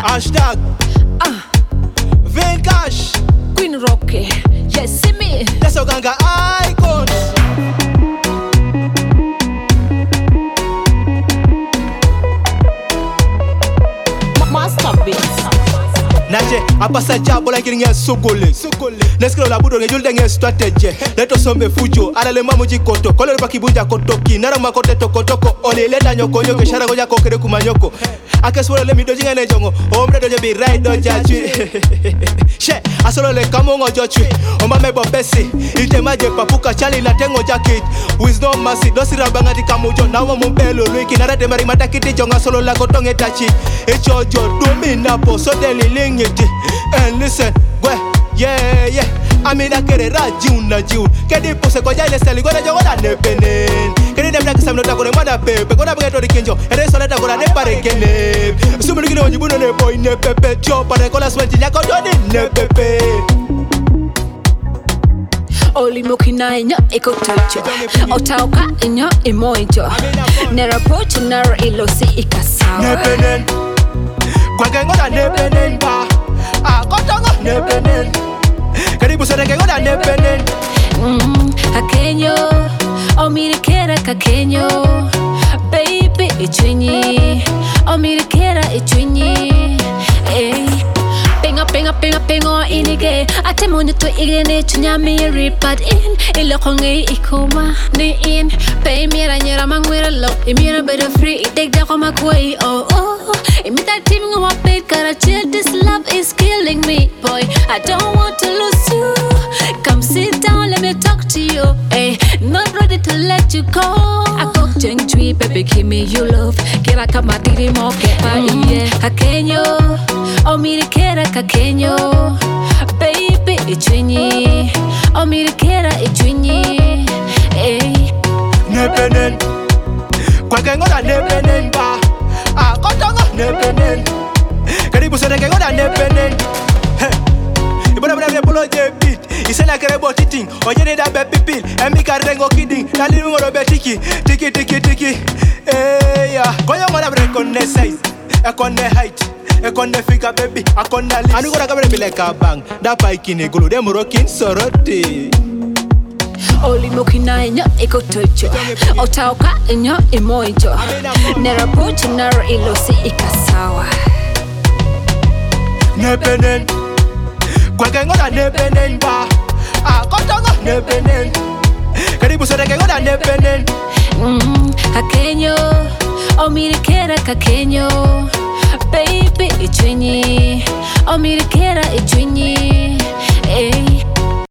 Hashtag Vincash Queen Rocky, yes, see me. That's Oganga icons. Master Beats. Naje apasa jabo la kiringa sugole neskilo la budo ngejulde nge strategy leto sombe fujo ala le mamu jikoto kole pa kibunja kotoki nara makote tokotoko ole leta nyoko nyoko shara goja kokere kumanyoko akeswole le midoji ngene jongo omre doje bi right doja chui she asolo le kamongo jochi omba mebo besi itemaje papuka chali la tengo jacket with no mercy dosira bangati kamujo nawo mumbelo lwiki nara de mari matakiti jonga solo la kotonge tachi echojo domina po so delilingi and listen, yeah. I mean, I get it right, June. Get it, pose, go, yeah, let's tell you, go, you're gonna nepen. Get it, them like some not going to mother paper, gonna get to the kinjo, and then so let I go to the party again. So many you put on a boy, nepepe, chop, and I call us when you go to the nepepe. Oli mukina inyo ikotocho Otauka inyo imoijo Nera pochi nara ilosi ikasawa Nepenen Kwa gengo da nepenen ba Kotongo nepenen Karibu sere gengo da nepenen Kakenyo Omirikera kakenyo Baby ichunyi Omirikera ichunyi Ey Penga inige ate monyo to igene chunyami ripad in ilokonge ikoma ni in pay mira nyera mangwira lo imira better free take da koma kwai oh imita team ngwa pet kara chill this love is killing me boy I don't want to lose you come sit down let me talk to you hey not ready to let you go I cook jengchui baby give me your love kira kama diri mo kepa yeah kakenyo omirikera kakenyo baby ichunyi omirikera ichunyi ey nepenen kwa gengo da nepenen ba kotongo nepenen karibu sere gengo da nepenen ibona bana bolo je beat isena kere botiting onyene da be pipil emi karengo kidding dali ngoro be tiki yeah koyo ngora bre konne size e konne height e konne figure baby akonna list anu gora kabre bile ka bang da paikini gulu dem rockin soroti Oli mukina inyo ikotocho Otauka inyo imoijo Nera pochi nara ilosi ikasawa Nepenen Kwa gengo da nepenen ba Kotongo nepenen Karibu sere gengo da nepenen Kakenyo Omirikera kakenyo